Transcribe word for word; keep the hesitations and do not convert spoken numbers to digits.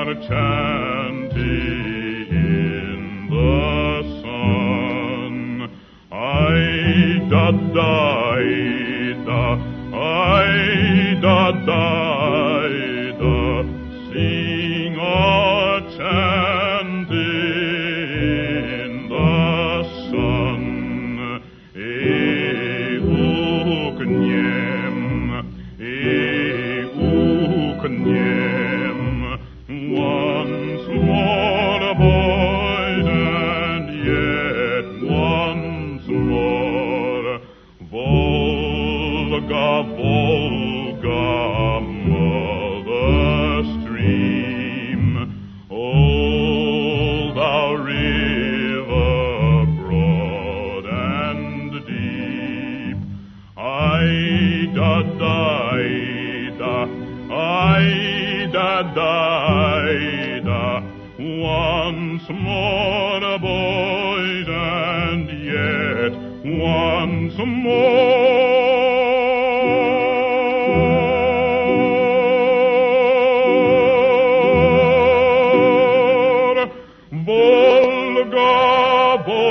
chanting in the sun. Ai-da, da-da, ai-da, da-da, sing a chant in the sun. E-uk-nyem, e-uk-nyem, once more a boy, and yet once more. Volga, Volga, mother stream, oh, thou river broad and deep. Ai-da-da, ai-da-da, once more a boy, and yet once more. Volga, Volga.